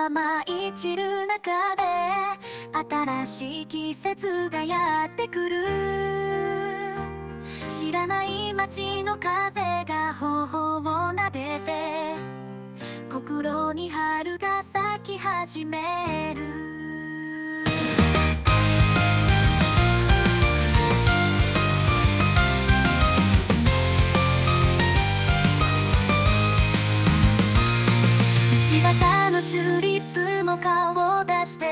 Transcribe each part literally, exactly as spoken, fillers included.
が舞い散る中で新しい季節がやってくる。知らない街の風が頬をなでて心に春が咲き始める。道端のチューリップも顔を出して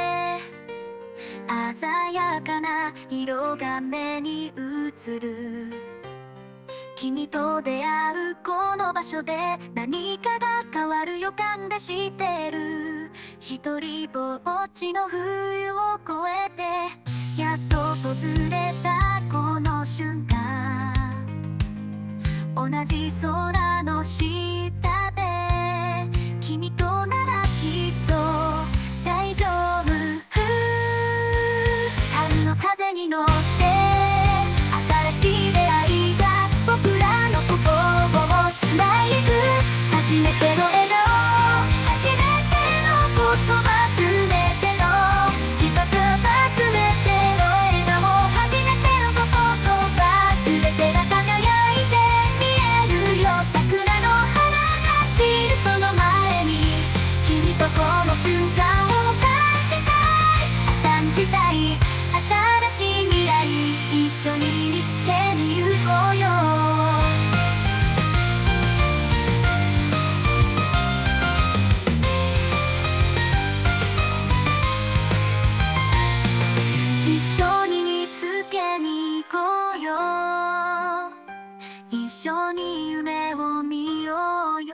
鮮やかな色が目に映る。君と出会うこの場所で何かが変わる予感がしてる。一人ぼっちの冬を越えてやっと訪れたこの瞬間、同じ空の下